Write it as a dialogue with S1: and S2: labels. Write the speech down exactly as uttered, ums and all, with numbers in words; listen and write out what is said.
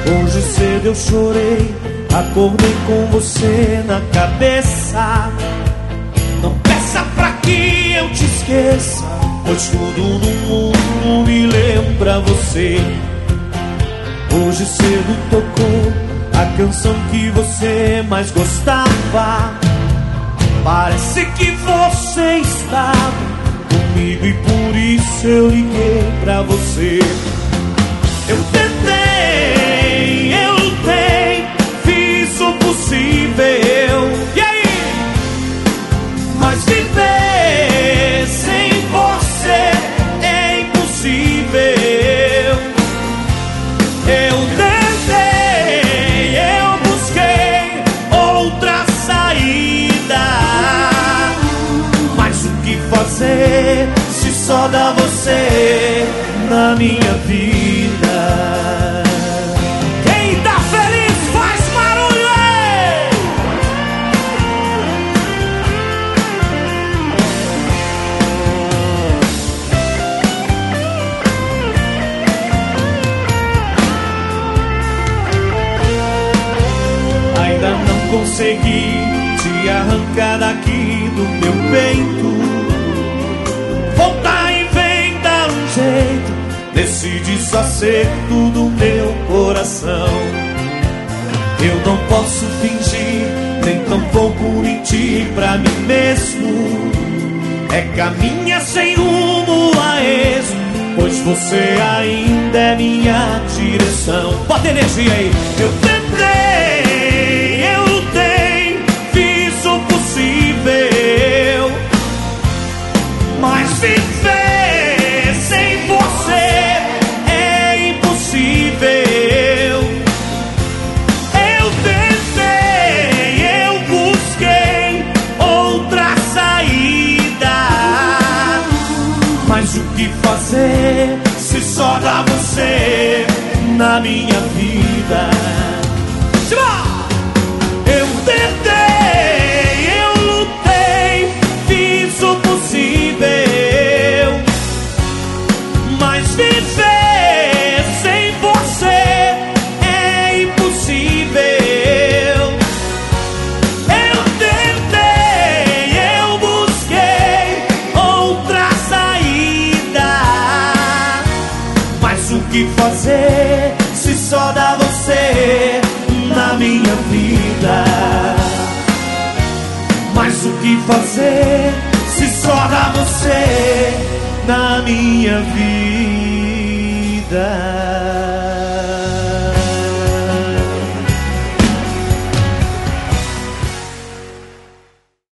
S1: Hoje cedo eu chorei, acordei com você na cabeça. Não peça pra que eu te esqueça, pois tudo no mundo me lembra você. Hoje cedo tocou a canção que você mais gostava. Parece que você estava comigo e por isso eu liguei pra você. Eu tentei, eu lutei, fiz o possível. E aí? Mas viver sem você é impossível. Eu tentei, eu busquei outra saída. Mas o que fazer se só dá você na minha vida? Quem tá feliz faz barulho aí! Ainda não consegui te arrancar daqui do meu peito. Voltar e inventar um jeito desse desacerto do meu coração. Eu não posso fingir, nem tampouco mentir pra mim mesmo. É caminhar sem rumo a esmo, pois você ainda é minha direção. Bota energia aí. Eu tentei, eu lutei, fiz o possível, mas viver sem você é impossível. Eu tentei, eu busquei outra saída. Mas o que fazer se só dá você na minha vida? Eu tentei, eu lutei, fiz o possível, mas viver sem você é impossível. Eu tentei, eu busquei outra saída. Mas o que fazer se só dá você na minha vida? Mas o que fazer se só dá você na minha vida?